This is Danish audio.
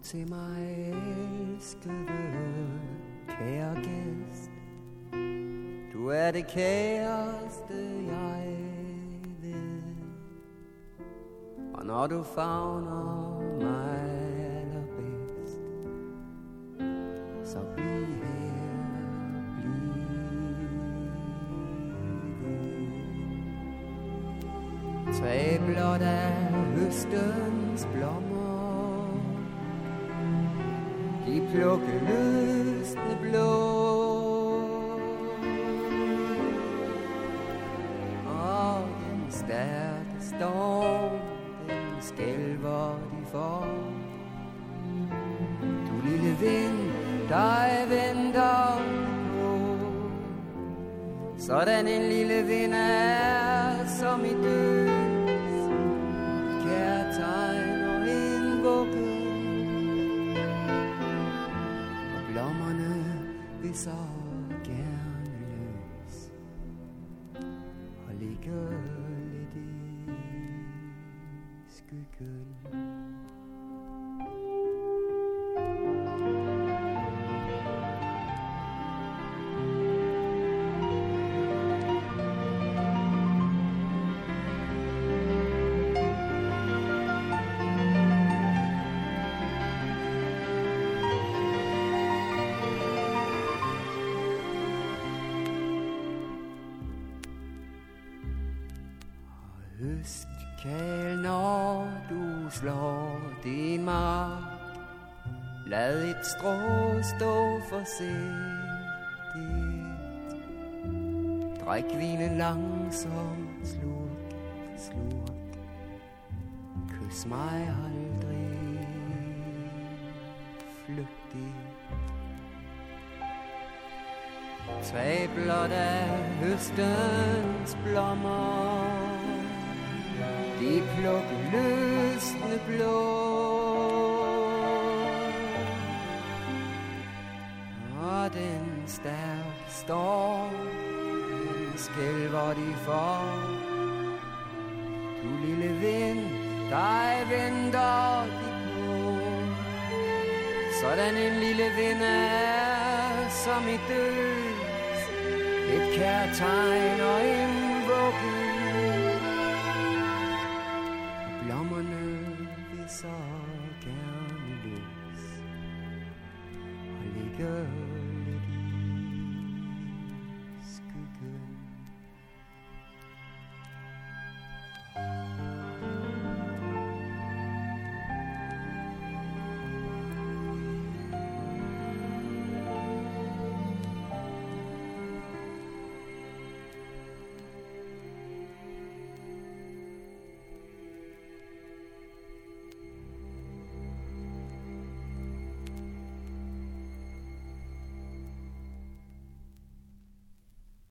til mig, elskede kære gæst. Du er det kæreste, jeg ved. Og når du favner mig allerbedst, så bliv her, bliv ved. Træ blot af høstens blommer, de plukke løsne blå. Og den stærke storm, den skælver de for. Du lille vind, dig venter på. Sådan en lille vind er som i døds, kærtegn og en vugge. Og blommerne vil så gerne løs og ligge lidt i skyggen. Høstkæl, når du slår din mark, lad et strå stå forsigtigt. Drik vinen langsomt, slurk for slurk. Kys mig aldrig flygtigt. Tag blot af høstens blommer, de plukke løsne blå. Og den stærke storm, den skælver de for. Du lille vind, dig venter de på. Sådan en lille vind er som i døds, et kærtegn og en vugge.